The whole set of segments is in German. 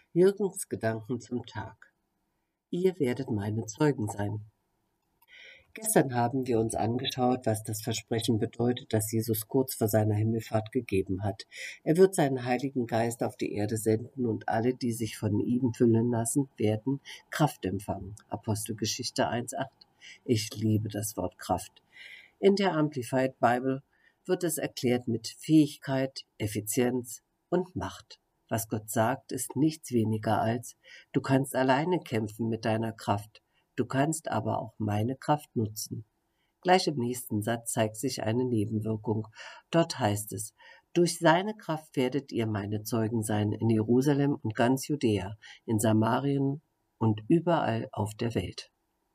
Jürgens Gedanken zum Tag. Ihr werdet meine Zeugen sein. Gestern haben wir uns angeschaut, was das Versprechen bedeutet, das Jesus kurz vor seiner Himmelfahrt gegeben hat. Er wird seinen Heiligen Geist auf die Erde senden und alle, die sich von ihm füllen lassen, werden Kraft empfangen. Apostelgeschichte 1,8. Ich liebe das Wort Kraft. In der Amplified Bible wird es erklärt mit Fähigkeit, Effizienz und Macht. Was Gott sagt, ist nichts weniger als: Du kannst alleine kämpfen mit deiner Kraft, du kannst aber auch meine Kraft nutzen. Gleich im nächsten Satz zeigt sich eine Nebenwirkung. Dort heißt es: Durch seine Kraft werdet ihr meine Zeugen sein in Jerusalem und ganz Judäa, in Samarien und überall auf der Welt.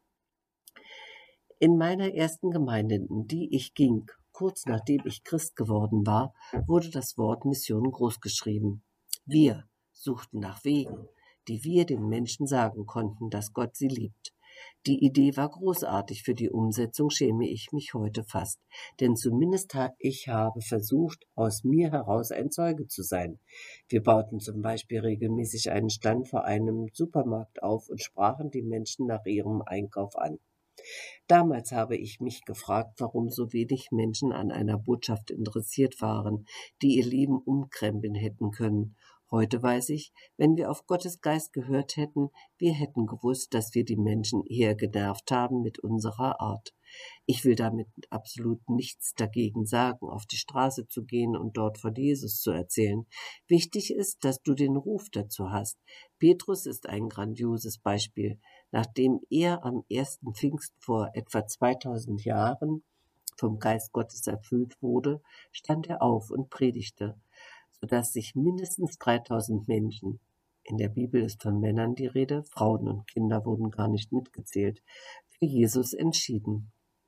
In meiner ersten Gemeinde, in die ich ging, kurz nachdem ich Christ geworden war, wurde das Wort Mission großgeschrieben. Wir suchten nach Wegen, die wir den Menschen sagen konnten, dass Gott sie liebt. Die Idee war großartig, für die Umsetzung schäme ich mich heute fast, denn zumindest ich habe versucht, aus mir heraus ein Zeuge zu sein. Wir bauten zum Beispiel regelmäßig einen Stand vor einem Supermarkt auf und sprachen die Menschen nach ihrem Einkauf an. Damals habe ich mich gefragt, warum so wenig Menschen an einer Botschaft interessiert waren, die ihr Leben umkrempeln hätten können. Heute weiß ich, wenn wir auf Gottes Geist gehört hätten, wir hätten gewusst, dass wir die Menschen eher genervt haben mit unserer Art. Ich will damit absolut nichts dagegen sagen, auf die Straße zu gehen und dort von Jesus zu erzählen. Wichtig ist, dass du den Ruf dazu hast. Petrus ist ein grandioses Beispiel. Nachdem er am ersten Pfingsten vor etwa 2000 Jahren vom Geist Gottes erfüllt wurde, stand er auf und predigte, sodass sich mindestens 3000 Menschen, in der Bibel ist von Männern die Rede, Frauen und Kinder wurden gar nicht mitgezählt, für Jesus entschieden.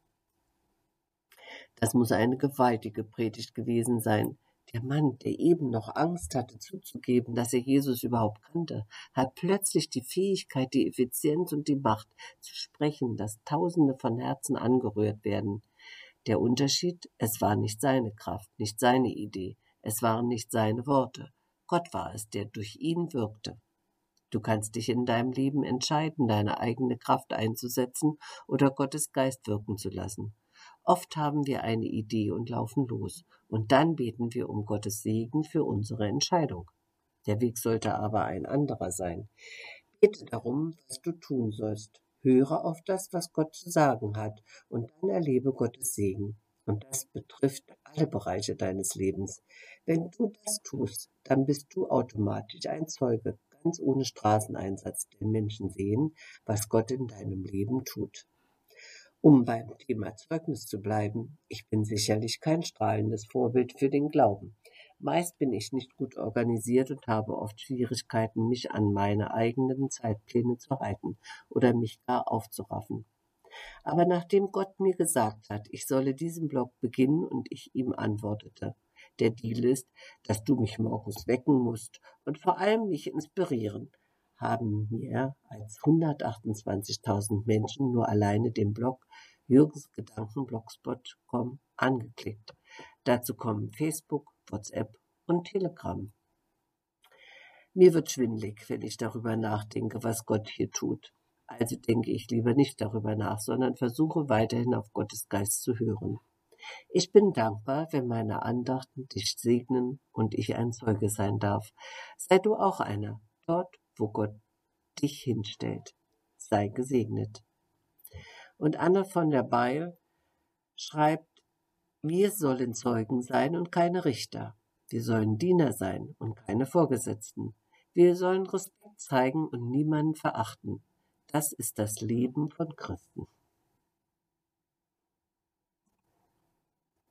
Das muss eine gewaltige Predigt gewesen sein. Der Mann, der eben noch Angst hatte zuzugeben, dass er Jesus überhaupt kannte, hat plötzlich die Fähigkeit, die Effizienz und die Macht zu sprechen, dass Tausende von Herzen angerührt werden. Der Unterschied: Es war nicht seine Kraft, nicht seine Idee, es waren nicht seine Worte. Gott war es, der durch ihn wirkte. Du kannst dich in deinem Leben entscheiden, deine eigene Kraft einzusetzen oder Gottes Geist wirken zu lassen. Oft haben wir eine Idee und laufen los, und dann beten wir um Gottes Segen für unsere Entscheidung. Der Weg sollte aber ein anderer sein. Bete darum, was du tun sollst. Höre auf das, was Gott zu sagen hat, und dann erlebe Gottes Segen. Und das betrifft alle Bereiche deines Lebens. Wenn du das tust, dann bist du automatisch ein Zeuge, ganz ohne Straßeneinsatz, denn Menschen sehen, was Gott in deinem Leben tut. Um beim Thema Zeugnis zu bleiben: Ich bin sicherlich kein strahlendes Vorbild für den Glauben. Meist bin ich nicht gut organisiert und habe oft Schwierigkeiten, mich an meine eigenen Zeitpläne zu halten oder mich gar aufzuraffen. Aber nachdem Gott mir gesagt hat, ich solle diesen Blog beginnen und ich ihm antwortete: Der Deal ist, dass du mich morgens wecken musst und vor allem mich inspirieren, haben mehr als 128.000 Menschen nur alleine den Blog jürgensgedanken.blogspot.com angeklickt. Dazu kommen Facebook, WhatsApp und Telegram. Mir wird schwindelig, wenn ich darüber nachdenke, was Gott hier tut. Also denke ich lieber nicht darüber nach, sondern versuche weiterhin auf Gottes Geist zu hören. Ich bin dankbar, wenn meine Andachten dich segnen und ich ein Zeuge sein darf. Sei du auch einer, dort, wo Gott dich hinstellt. Sei gesegnet. Und Anna von der Beil schreibt: Wir sollen Zeugen sein und keine Richter. Wir sollen Diener sein und keine Vorgesetzten. Wir sollen Respekt zeigen und niemanden verachten. Das ist das Leben von Christen.